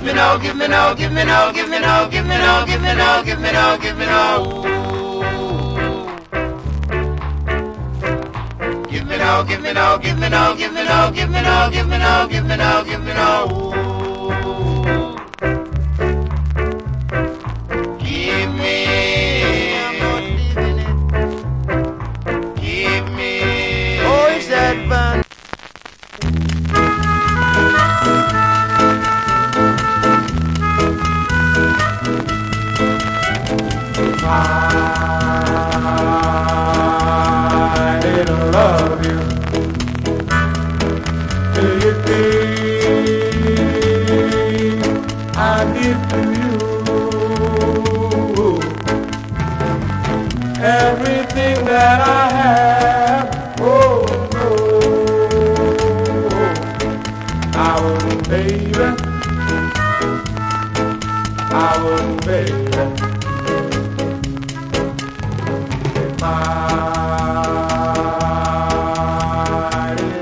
give me no, give me no, give me no, give me no, give me no, give me no, give me no. Give me no, give me no, give me no, give me no, give me no, give me no, give me no, give me no. Give me, give me. Oh, is that fun? I didn't love you till you did. I did to you everything that I have. Oh, oh, I wouldn't, baby. I wouldn't, baby.